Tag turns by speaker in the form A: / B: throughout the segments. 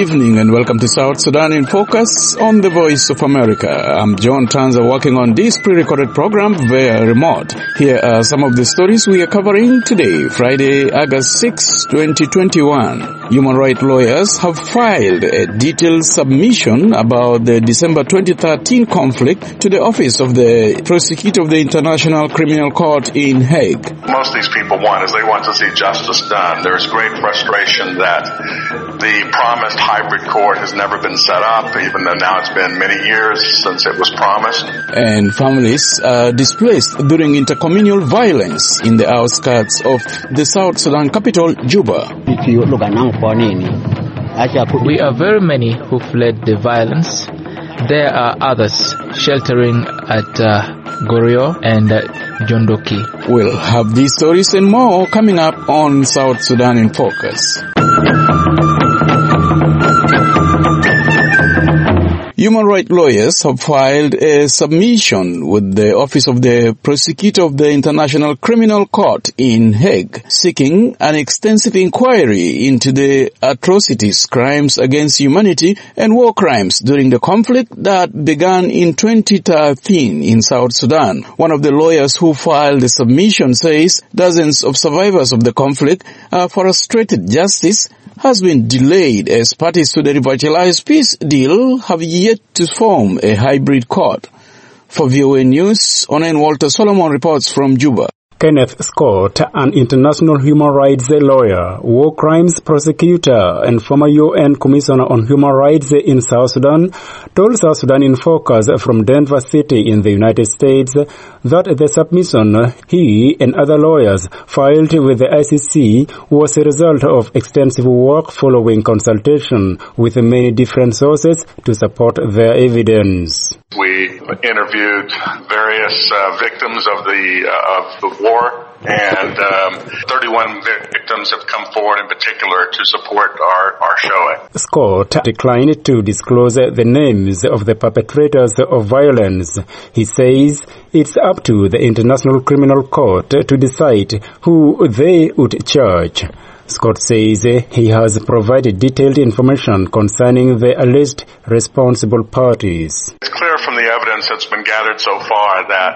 A: evening and welcome to South Sudan in Focus on the Voice of America. I'm John Tanza working on this pre-recorded program via remote. Here are some of the stories we are covering today, Friday, August 6, 2021. Human rights lawyers have filed a detailed submission about the December 2013 conflict to the Office of the Prosecutor of the International Criminal Court in Hague.
B: Most of these people they want to see justice done. There's great frustration that the promised hybrid court has never been set up, even though now it's been many years since it was promised.
A: And families are displaced during intercommunal violence in the outskirts of the South Sudan capital, Juba.
C: We are very many who fled the violence. There are others sheltering at Gorio and Jondoki.
A: We'll have these stories and more coming up on South Sudan in Focus. Human rights lawyers have filed a submission with the Office of the Prosecutor of the International Criminal Court in Hague, seeking an extensive inquiry into the atrocities, crimes against humanity, and war crimes during the conflict that began in 2013 in South Sudan. One of the lawyers who filed the submission says dozens of survivors of the conflict are frustrated justice has been delayed as parties to the revitalized peace deal have yet to form a hybrid court. For VOA News, Onen Walter Solomon reports from Juba.
D: Kenneth Scott, an international human rights lawyer, war crimes prosecutor, and former UN Commissioner on Human Rights in South Sudan, told South Sudan in Focus from Denver City in the United States that the submission he and other lawyers filed with the ICC was a result of extensive work following consultation with many different sources to support their evidence.
B: We interviewed various victims of the war, and 31 victims have come forward in particular to support our showing.
D: Scott declined to disclose the names of the perpetrators of violence. He says it's up to the International Criminal Court to decide who they would charge. Scott says he has provided detailed information concerning the alleged responsible parties.
B: It's clear from the evidence that's been gathered so far that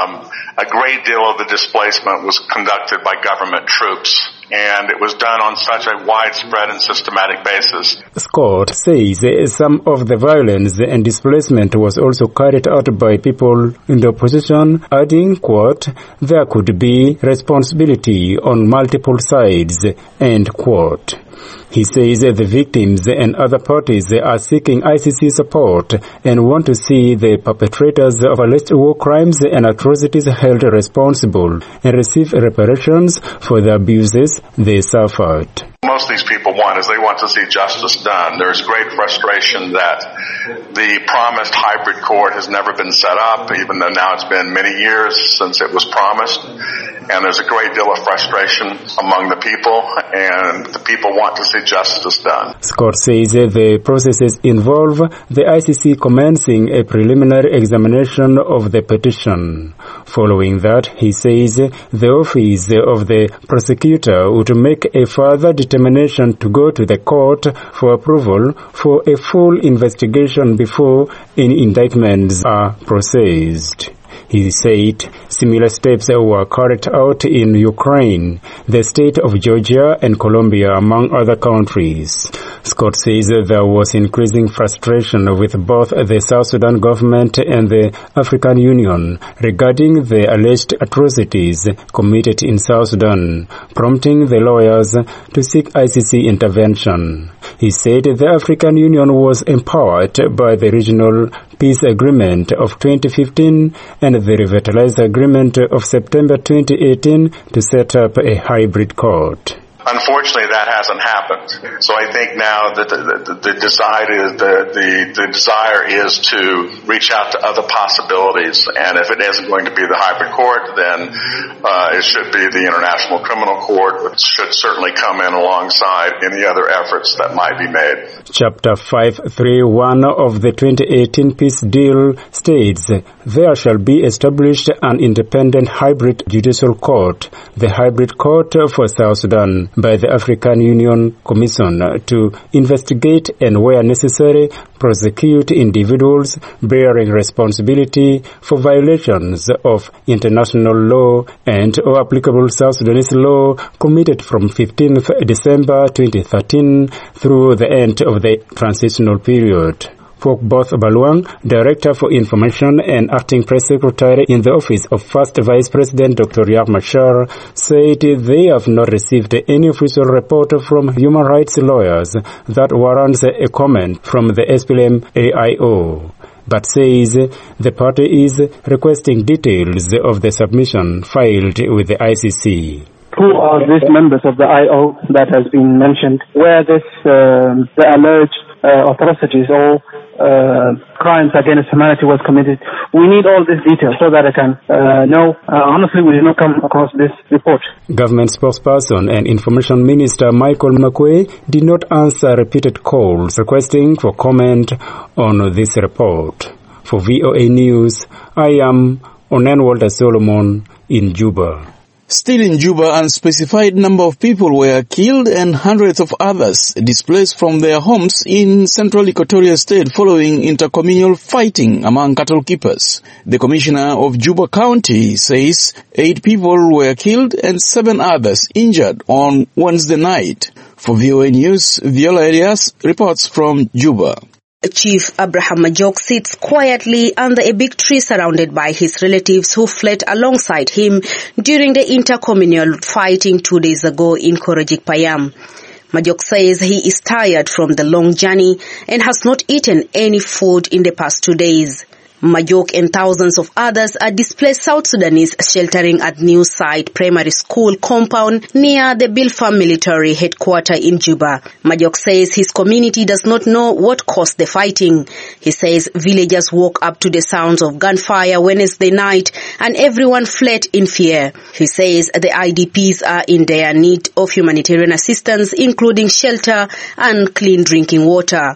B: a great deal of the displacement was conducted by government troops, and it was done on such a widespread and systematic basis.
D: Scott says some of the violence and displacement was also carried out by people in the opposition, adding, quote, there could be responsibility on multiple sides, end quote. He says the victims and other parties are seeking ICC support and want to see the perpetrators of alleged war crimes and atrocities held responsible and receive reparations for the abuses they suffered.
B: Most of these people they want to see justice done. There's great frustration that the promised hybrid court has never been set up, even though now it's been many years since it was promised. And there's a great deal of frustration among the people, and the people want to see justice done.
D: Scott says the processes involve the ICC commencing a preliminary examination of the petition. Following that, he says the office of the prosecutor would make a further determination to go to the court for approval for a full investigation before any indictments are processed. He said similar steps were carried out in Ukraine, the state of Georgia, and Colombia, among other countries. Scott says there was increasing frustration with both the South Sudan government and the African Union regarding the alleged atrocities committed in South Sudan, prompting the lawyers to seek ICC intervention. He said the African Union was empowered by the Regional Peace Agreement of 2015 and the Revitalized Agreement of September 2018 to set up a hybrid court.
B: Unfortunately, that hasn't happened. So I think now that the desire is to reach out to other possibilities. And if it isn't going to be the hybrid court, then it should be the International Criminal Court, which should certainly come in alongside any other efforts that might be made.
D: Chapter 531 of the 2018 peace deal states, there shall be established an independent hybrid judicial court, the hybrid court for South Sudan, by the African Union Commission to investigate and, where necessary, prosecute individuals bearing responsibility for violations of international law and or applicable South Sudanese law committed from 15th December 2013 through the end of the transitional period. Pokboth Baluang, Director for Information and Acting Press Secretary in the Office of First Vice President Dr. Riek Machar, said they have not received any official report from human rights lawyers that warrants a comment from the SPLM-AIO, but says the party is requesting details of the submission filed with the ICC.
E: Who are these members of the IO that has been mentioned, where the alleged atrocities or crimes against humanity was committed? We need all these details so that I can know. Honestly, we did not come across this report.
D: Government spokesperson and Information Minister Michael Makuei did not answer repeated calls requesting for comment on this report. For VOA News, I am Onen Walter Solomon in Juba.
A: Still in Juba, an unspecified number of people were killed and hundreds of others displaced from their homes in central Equatoria State following intercommunal fighting among cattle keepers. The commissioner of Juba County says 8 people were killed and 7 others injured on Wednesday night. For VOA News, Viola Elias reports from Juba.
F: Chief Abraham Majok sits quietly under a big tree surrounded by his relatives who fled alongside him during the intercommunal fighting 2 days ago in Korojik Payam. Majok says he is tired from the long journey and has not eaten any food in the past 2 days. Majok and thousands of others are displaced South Sudanese sheltering at New Site Primary School compound near the Bilfa military headquarters in Juba. Majok says his community does not know what caused the fighting. He says villagers woke up to the sounds of gunfire Wednesday night and everyone fled in fear. He says the IDPs are in dire need of humanitarian assistance, including shelter and clean drinking water.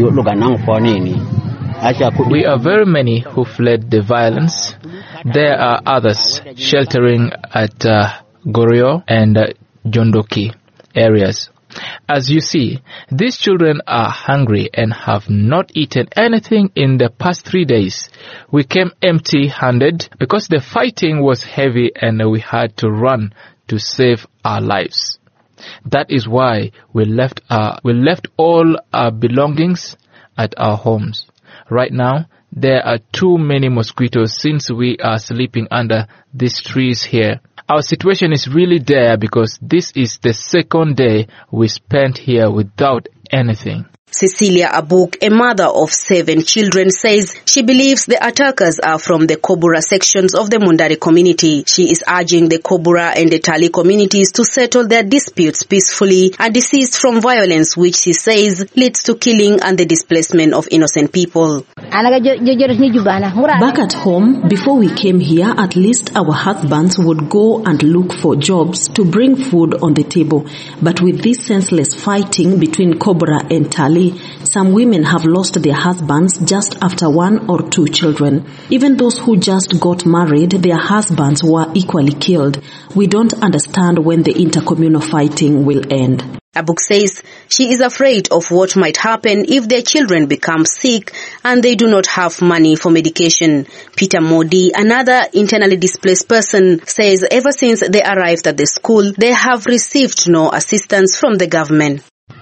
C: We are very many who fled the violence. There are others sheltering at Gorio and Jondoki areas. As you see, these children are hungry and have not eaten anything in the past 3 days. We came empty-handed because the fighting was heavy and we had to run to save our lives. That is why we left all our belongings at our homes. Right now, there are too many mosquitoes since we are sleeping under these trees here. Our situation is really dire because this is the second day we spent here without anything.
F: Cecilia Abuk, a mother of 7 children, says she believes the attackers are from the Kobura sections of the Mundari community. She is urging the Kobura and the Tali communities to settle their disputes peacefully and desist from violence, which she says leads to killing and the displacement of innocent people.
G: Back at home, before we came here, at least our husbands would go and look for jobs to bring food on the table. But with this senseless fighting between Kobura and Tali, some women have lost their husbands just after 1 or 2 children. Even those who just got married, their husbands were equally killed. We don't understand when the intercommunal fighting will end.
F: Abuk says she is afraid of what might happen if their children become sick and they do not have money for medication. Peter Modi, another internally displaced person, says ever since they arrived at the school, they have received no assistance from the government.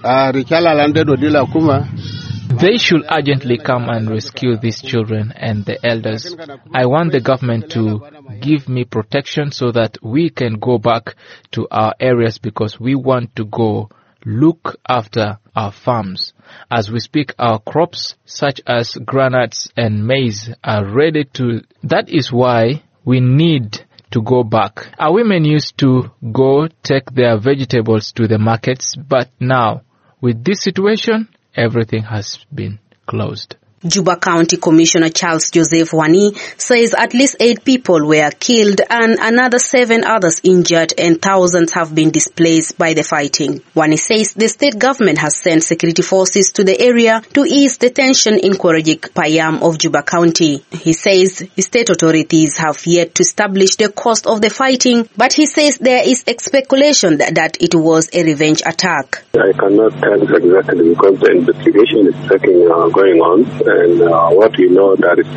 C: They should urgently come and rescue these children and the elders. I want the government to give me protection so that we can go back to our areas because we want to go look after our farms. As we speak, our crops such as granules and maize are ready to... That is why we need to go back. Our women used to go take their vegetables to the markets, but now, with this situation, everything has been closed.
F: Juba County Commissioner Charles Joseph Wani says at least 8 people were killed and another 7 others injured and thousands have been displaced by the fighting. Wani says the state government has sent security forces to the area to ease the tension in Korojik Payam of Juba County. He says state authorities have yet to establish the cause of the fighting, but he says there is speculation that it was a revenge attack.
H: I cannot tell exactly because the investigation is going on, and what we know that is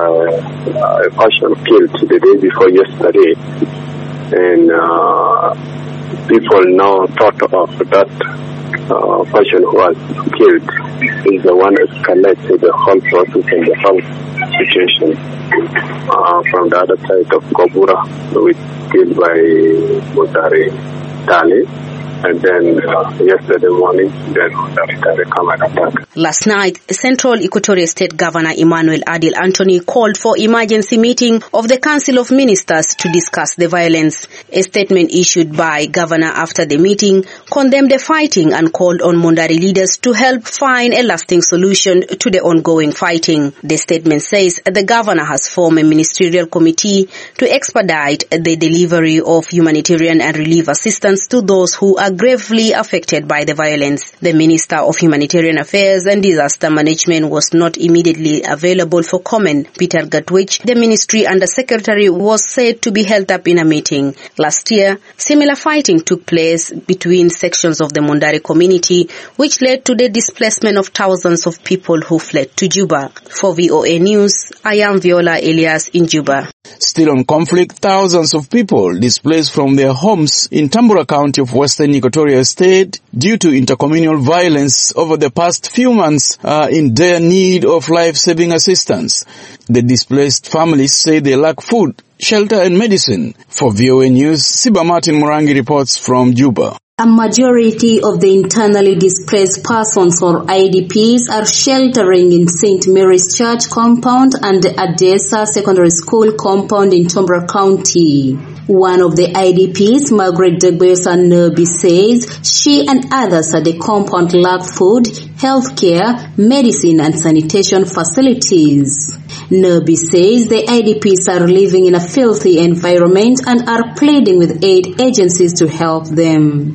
H: a person killed the day before yesterday, and people now thought of that person who was killed is the one escalated the whole process and the whole situation from the other side of Kobura, which killed by Mutare Tali. And then yesterday morning, then they come and attack.
F: Last night, Central Equatoria State Governor Emmanuel Adil Anthony called for emergency meeting of the Council of Ministers to discuss the violence. A statement issued by Governor after the meeting condemned the fighting and called on Mondari leaders to help find a lasting solution to the ongoing fighting. The statement says the Governor has formed a ministerial committee to expedite the delivery of humanitarian and relief assistance to those who are gravely affected by the violence. The Minister of Humanitarian Affairs and Disaster Management was not immediately available for comment. Peter Gatwich, the Ministry Undersecretary, was said to be held up in a meeting. Last year, similar fighting took place between sections of the Mondari community, which led to the displacement of thousands of people who fled to Juba. For VOA News, I am Viola Elias in Juba.
A: Still on conflict, thousands of people displaced from their homes in Tambura County of Western Equatoria State due to intercommunal violence over the past few months are in dire need of life-saving assistance. The displaced families say they lack food, shelter and medicine. For VOA News, Siba Martin Murangi reports from Juba.
G: A majority of the internally displaced persons or IDPs are sheltering in St. Mary's Church compound and the Adesa Secondary School compound in Tambura County. One of the IDPs, Margaret Degbeosa Nerbi, says she and others at the compound lack food, healthcare, medicine and sanitation facilities. Nerbi says the IDPs are living in a filthy environment and are pleading with aid agencies to help them.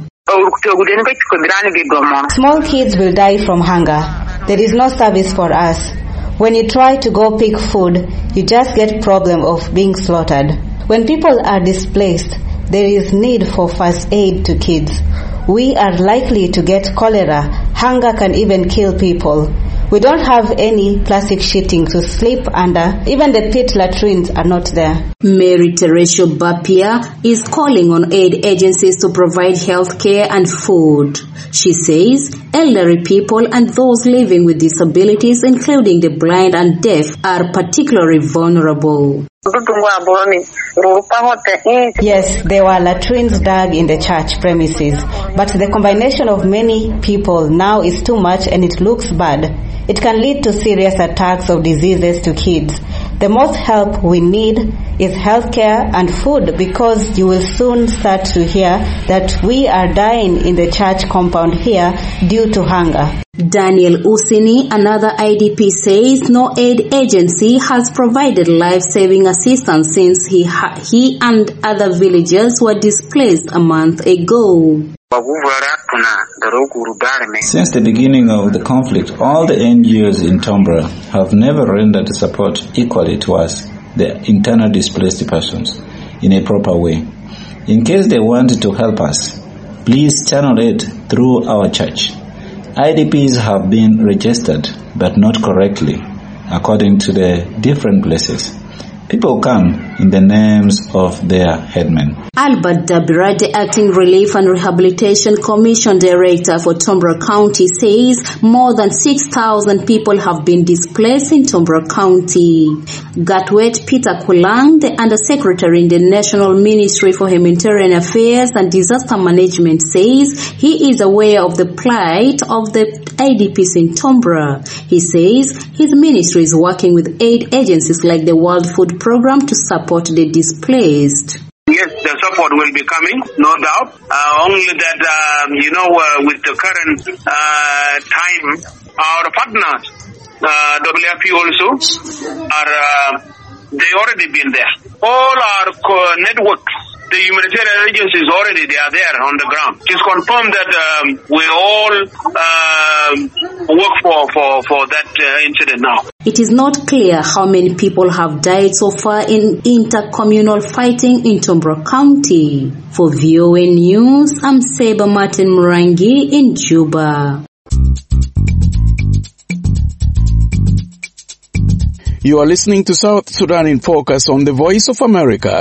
I: Small kids will die from hunger. There is no service for us. When you try to go pick food, you just get problem of being slaughtered. When people are displaced, there is need for first aid to kids. We are likely to get cholera. Hunger can even kill people. We don't have any plastic sheeting to sleep under. Even the pit latrines are not there.
G: Mary Teresio Bapia is calling on aid agencies to provide health care and food. She says elderly people and those living with disabilities, including the blind and deaf, are particularly vulnerable.
I: Yes, there were latrines dug in the church premises, but the combination of many people now is too much and it looks bad. It can lead to serious attacks of diseases to kids. The most help we need is healthcare and food, because you will soon start to hear that we are dying in the church compound here due to hunger.
G: Daniel Usini, another IDP, says no aid agency has provided life-saving assistance since he and other villagers were displaced a month ago.
J: Since the beginning of the conflict, all the NGOs in Tambura have never rendered support equally to us, the internal displaced persons, in a proper way. In case they want to help us, please channel it through our church. IDPs have been registered, but not correctly, according to the different places. People come in the names of their headmen.
G: Albert Dabira, the Acting Relief and Rehabilitation Commission Director for Tambura County, says more than 6,000 people have been displaced in Tambura County. Gatwet Peter Kulang, the Undersecretary in the National Ministry for Humanitarian Affairs and Disaster Management, says he is aware of the plight of the IDPs in Tambura. He says his ministry is working with aid agencies like the World Food Program to support the displaced.
K: Yes, the support will be coming, no doubt. Only that, with the current time, our partners WFP also are, they already been there. All our networks, the humanitarian agencies already, they are there on the ground. It is confirmed that we all work for that incident now.
G: It is not clear how many people have died so far in intercommunal fighting in Tombra County. For VOA News, I'm Seba Martin Murangi in Juba.
A: You are listening to South Sudan in Focus on the Voice of America.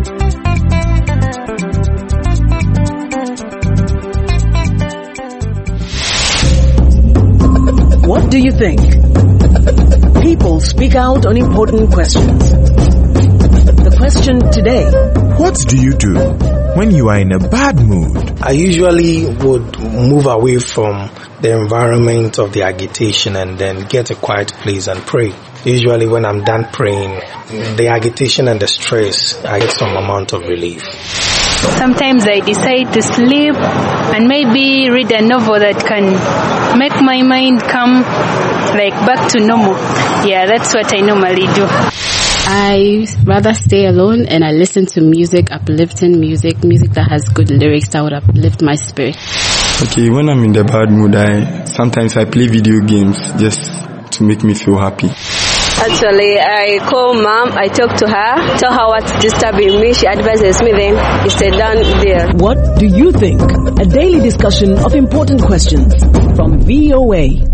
L: What do you think? People speak out on important questions. The question today:
M: what do you do when you are in a bad mood?
N: I usually would move away from the environment of the agitation and then get a quiet place and pray. Usually when I'm done praying, the agitation and the stress, I get some amount of relief.
O: Sometimes I decide to sleep and maybe read a novel that can make my mind come like back to normal. Yeah, that's what I normally do.
P: I rather stay alone and I listen to music, uplifting music that has good lyrics that would uplift my spirit.
Q: Okay, when I'm in the bad mood, sometimes I play video games just to make me feel happy.
R: Actually, I call mom, I talk to her, tell her what's disturbing me, she advises me, then it's done there.
L: What do you think? A daily discussion of important questions from VOA.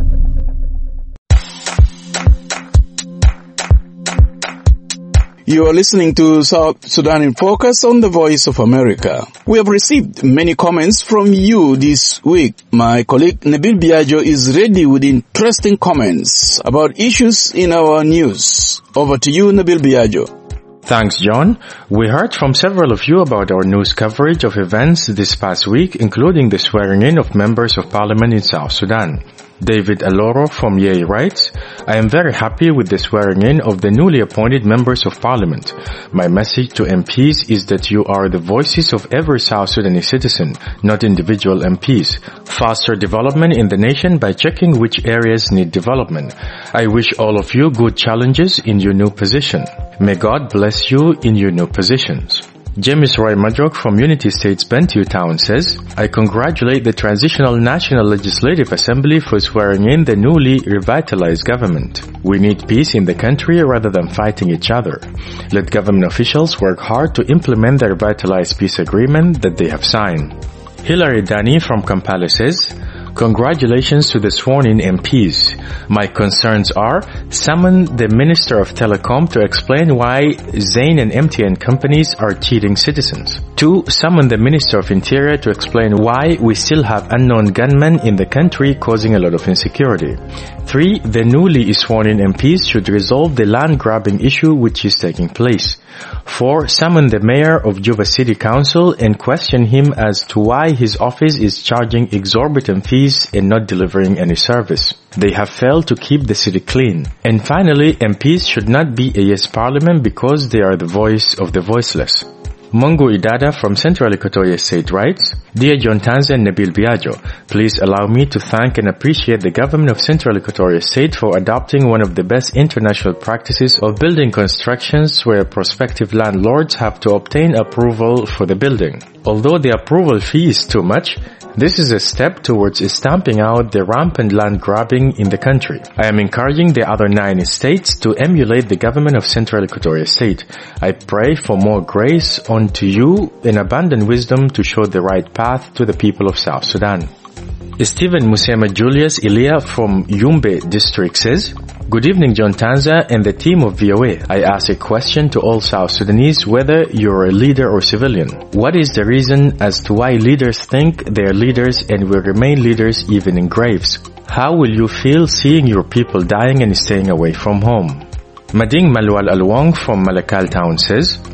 A: You are listening to South Sudan in Focus on the Voice of America. We have received many comments from you this week. My colleague Nabil Biagio is ready with interesting comments about issues in our news. Over to you, Nabil Biagio.
S: Thanks, John. We heard from several of you about our news coverage of events this past week, including the swearing-in of members of parliament in South Sudan. David Aloro from Yei writes, I am very happy with the swearing-in of the newly appointed members of parliament. My message to MPs is that you are the voices of every South Sudanese citizen, not individual MPs. Foster development in the nation by checking which areas need development. I wish all of you good challenges in your new position. May God bless you in your new positions. James Roy Majok from Unity State's Bentiu Town says, I congratulate the Transitional National Legislative Assembly for swearing in the newly revitalized government. We need peace in the country rather than fighting each other. Let government officials work hard to implement the revitalized peace agreement that they have signed. Hilary Dani from Kampala says, congratulations to the sworn-in MPs. My concerns are, summon the Minister of Telecom to explain why Zain and MTN companies are cheating citizens. 2. Summon the Minister of Interior to explain why we still have unknown gunmen in the country causing a lot of insecurity. 3. The newly sworn-in MPs should resolve the land-grabbing issue which is taking place. 4. Summon the Mayor of Juba City Council and question him as to why his office is charging exorbitant fees and not delivering any service. They have failed to keep the city clean. And finally, MPs should not be a yes parliament because they are the voice of the voiceless. Mungu Idada from Central Equatoria State writes, Dear John Tanza and Nabil Biagio, please allow me to thank and appreciate the government of Central Equatoria State for adopting one of the best international practices of building constructions where prospective landlords have to obtain approval for the building. Although the approval fee is too much, this is a step towards stamping out the rampant land grabbing in the country. I am encouraging the other 9 states to emulate the government of Central Equatoria State. I pray for more grace unto you and abundant wisdom to show the right path to the people of South Sudan. Stephen Musema Julius Ilia from Yumbe district says, Good evening, John Tanza and the team of VOA. I ask a question to all South Sudanese, whether you're a leader or civilian. What is the reason as to why leaders think they're leaders and will remain leaders even in graves? How will you feel seeing your people dying and staying away from home? Mading Malwal Alwang from Malakal Town says,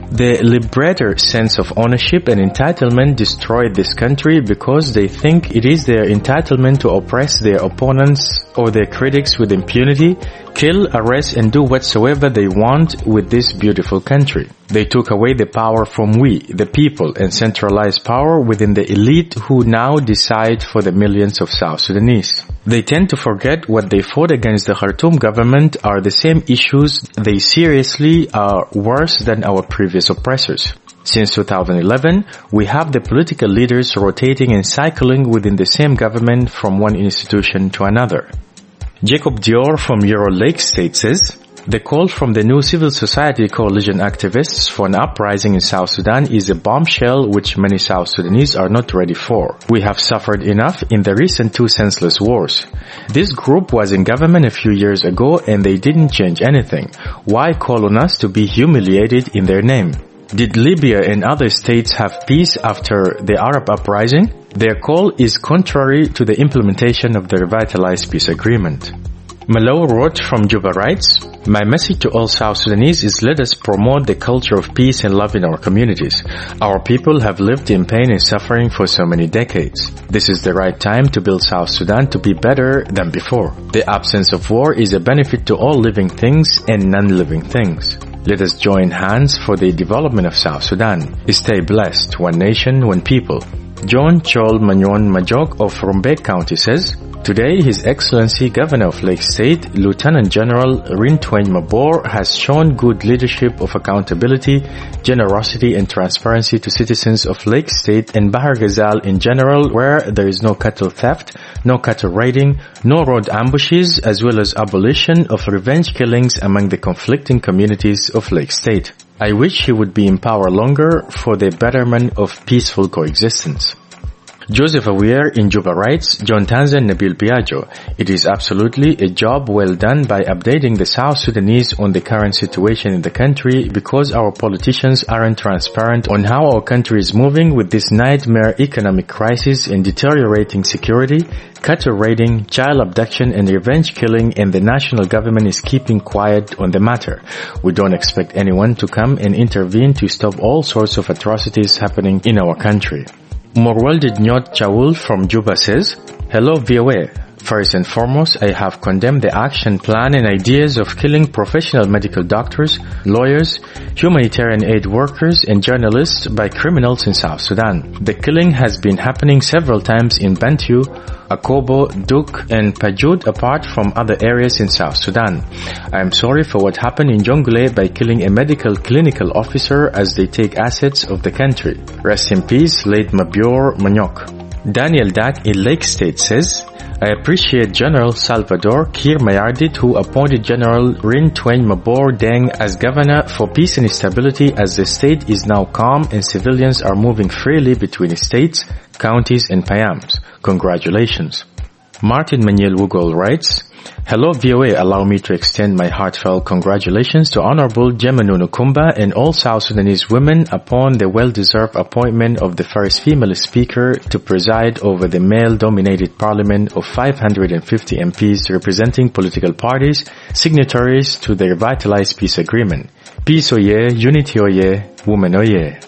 S: The liberator sense of ownership and entitlement destroyed this country because they think it is their entitlement to oppress their opponents or their critics with impunity, kill, arrest, and do whatsoever they want with this beautiful country. They took away the power from we, the people, and centralized power within the elite who now decide for the millions of South Sudanese. They tend to forget what they fought against the Khartoum government are the same issues they seriously are worse than our previous oppressors. Since 2011, we have the political leaders rotating and cycling within the same government from one institution to another. Jacob Dior from Ural Lake State says, the call from the new civil society coalition activists for an uprising in South Sudan is a bombshell which many South Sudanese are not ready for. We have suffered enough in the recent 2 senseless wars. This group was in government a few years ago and they didn't change anything. Why call on us to be humiliated in their name? Did Libya and other states have peace after the Arab uprising? Their call is contrary to the implementation of the revitalized peace agreement. Malo wrote from Juba writes, my message to all South Sudanese is let us promote the culture of peace and love in our communities. Our people have lived in pain and suffering for so many decades. This is the right time to build South Sudan to be better than before. The absence of war is a benefit to all living things and non-living things. Let us join hands for the development of South Sudan. Stay blessed, one nation, one people. John Chol Manyon Majok of Rumbek County says, today, His Excellency Governor of Lake State, Lieutenant General Rintweny Mabor has shown good leadership of accountability, generosity and transparency to citizens of Lake State and Bahar Ghazal in general, where there is no cattle theft, no cattle raiding, no road ambushes, as well as abolition of revenge killings among the conflicting communities of Lake State. I wish he would be in power longer for the betterment of peaceful coexistence. Joseph Aweer in Juba writes, John Tanzan Nabil Piaggio, it is absolutely a job well done by updating the South Sudanese on the current situation in the country because our politicians aren't transparent on how our country is moving with this nightmare economic crisis and deteriorating security, cattle raiding, child abduction and revenge killing, and the national government is keeping quiet on the matter. We don't expect anyone to come and intervene to stop all sorts of atrocities happening in our country. Morwaldid Nyot Chaul from Juba says, hello VOA. First and foremost, I have condemned the action plan and ideas of killing professional medical doctors, lawyers, humanitarian aid workers and journalists by criminals in South Sudan. The killing has been happening several times in Bentiu, Akobo, Duk and Pajud apart from other areas in South Sudan. I am sorry for what happened in Jonglei by killing a medical clinical officer as they take assets of the country. Rest in peace, late Mabior Manyok. Daniel Dak in Lake State says, I appreciate General Salvador Kiir Mayardit who appointed General Rintweny Mabor Deng as governor for peace and stability as the state is now calm and civilians are moving freely between states, counties and Payams. Congratulations. Martin Manuel Wugol writes, hello VOA, allow me to extend my heartfelt congratulations to Honorable Jemenu Nukumba and all South Sudanese women upon the well-deserved appointment of the first female speaker to preside over the male-dominated parliament of 550 MPs representing political parties, signatories to the revitalized peace agreement. Peace oye, unity oye, women oye.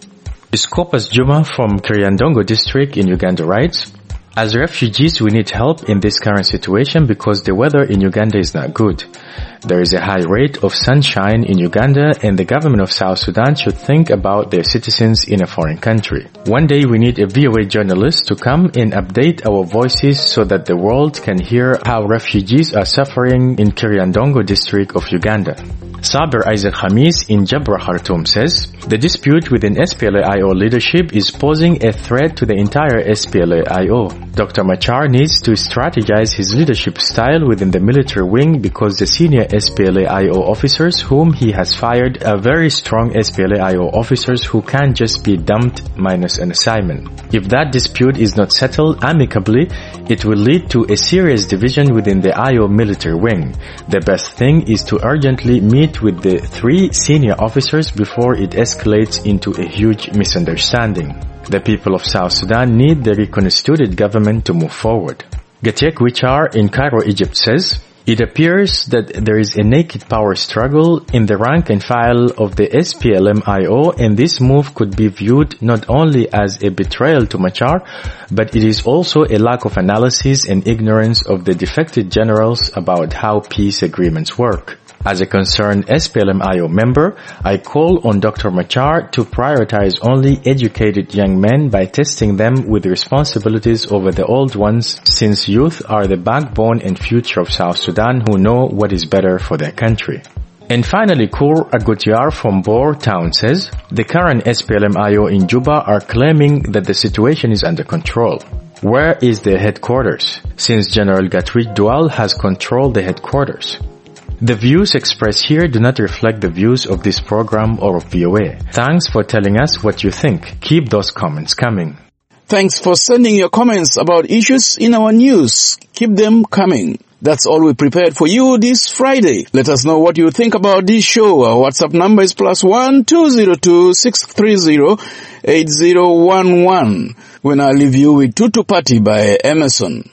S: Scopas Juma from Kiryandongo district in Uganda writes, as refugees, we need help in this current situation because the weather in Uganda is not good. There is a high rate of sunshine in Uganda and the government of South Sudan should think about their citizens in a foreign country. One day we need a VOA journalist to come and update our voices so that the world can hear how refugees are suffering in Kiryandongo district of Uganda. Saber Isaac Hamis in Jabra Khartoum says, the dispute within SPLA-IO leadership is posing a threat to the entire SPLA-IO. Dr. Machar needs to strategize his leadership style within the military wing because the senior SPLA-IO officers whom he has fired are very strong SPLA-IO officers who can't just be dumped minus an assignment. If that dispute is not settled amicably, it will lead to a serious division within the IO military wing. The best thing is to urgently meet with the 3 senior officers before it escalates into a huge misunderstanding. The people of South Sudan need the reconstituted government to move forward. Gatek Wichar in Cairo, Egypt says, It appears that there is a naked power struggle in the rank and file of the SPLM-IO, and this move could be viewed not only as a betrayal to Machar, but it is also a lack of analysis and ignorance of the defected generals about how peace agreements work. As a concerned SPLM-IO member, I call on Dr. Machar to prioritize only educated young men by testing them with responsibilities over the old ones, since youth are the backbone and future of South Sudan who know what is better for their country. And finally, Kur Agutyar from Bor Town says, the current SPLM-IO in Juba are claiming that the situation is under control. Where is their headquarters, since General Gatwich Dual has controlled the headquarters? The views expressed here do not reflect the views of this program or of VOA. Thanks for telling us what you think. Keep those comments coming.
A: Thanks for sending your comments about issues in our news. Keep them coming. That's all we prepared for you this Friday. Let us know what you think about this show. Our WhatsApp number is +1 202 630 8011. When I leave you with Tutu Party by Emerson.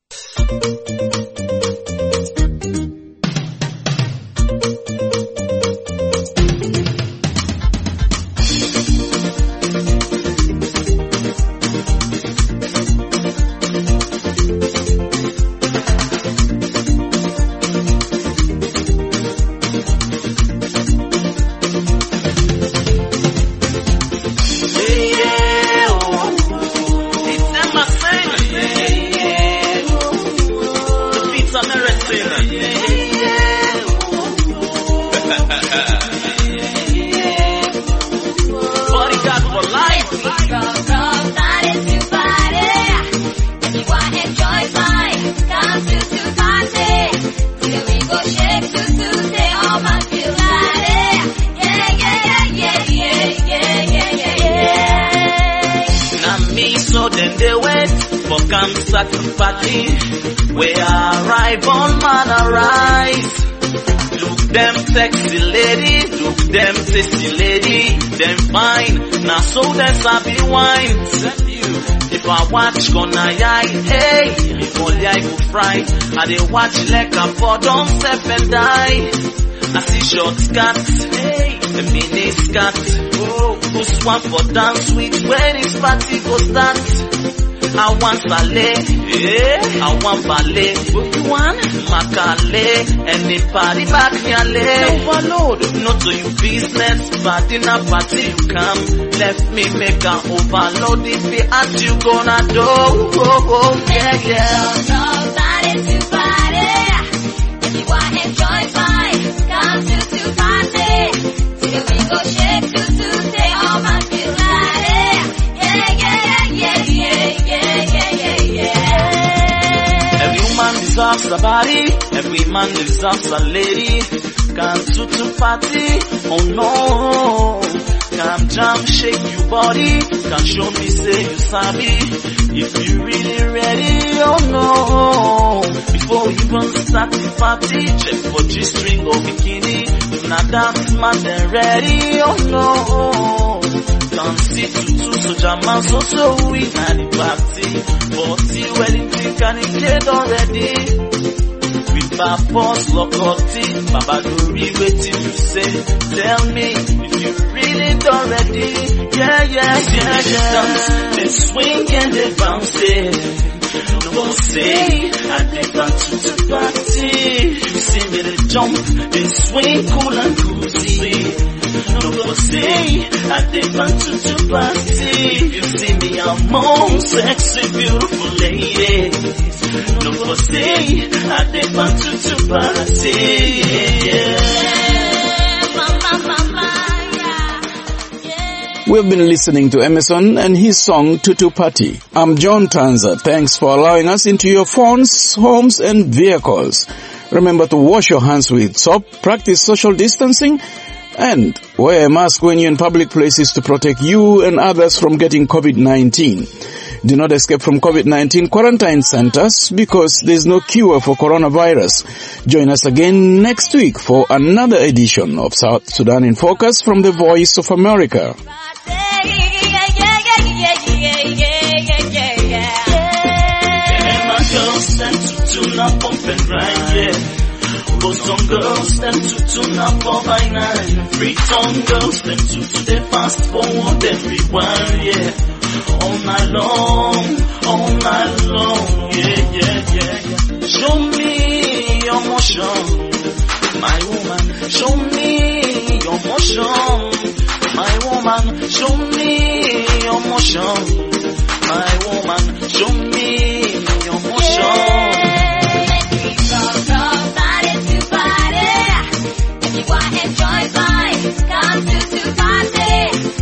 T: Party, we arrive on man arise. Look them sexy lady, look them sexy lady, them fine. Now so them sabi wine. If I watch gonna yai, hey, if only I go fry. I dey watch like a bottom step and die. I see short skirts, hey, a mini skirt. Oh, who's one for dance with when his party go start? I want ballet, yeah. I want ballet. What you want? Makale, anybody back here, overload. Not to you business, but in a party you come. Let me make an overload. If we ask you gonna do, oh, yeah, yeah.
U: Somebody to party. If you want to enjoy fine, come to party. Till we go shake to stay home and feel like yeah, yeah, yeah, yeah.
T: Every woman deserves a body, every man deserves a lady. Come to party, oh no. Come jump, shake your body. Come show me, say you sabi. If you really ready, oh no. Before you even start the party, check for G-string or bikini. If not dance, man, then ready, oh no. Come see tutu, so jaman, so we at the party. 40 wedding drink and it get already. With Babos, Lokoti, Babadori, waiting you say. Tell me if you really done ready. Yeah, yeah, yeah, yeah. They swing and they bounce it. No say, I think I'm to party. You see me they jump, they swing cool and cozy. No say, I think I'm to party. You see me, I'm on sexy, beautiful ladies. No say, I think I'm to party.
A: We've been listening to Emerson and his song Tutu Party. I'm John Tanza. Thanks for allowing us into your phones, homes and vehicles. Remember to wash your hands with soap, practice social distancing, and wear a mask when you're in public places to protect you and others from getting COVID-19. Do not escape from COVID-19 quarantine centers because there's no cure for coronavirus. Join us again next week for another edition of South Sudan in Focus from the Voice of America.
U: Yeah.
T: tune up, pump and grind, yeah. But some girls tend to tune up all by night. Free-tongue girls tend to they fast forward and rewind, yeah. All night long, yeah. Show me your motion, my woman. Show me your motion, my woman. Show me your motion, my woman. Show me your motion.
U: Enjoy vibe, come to party.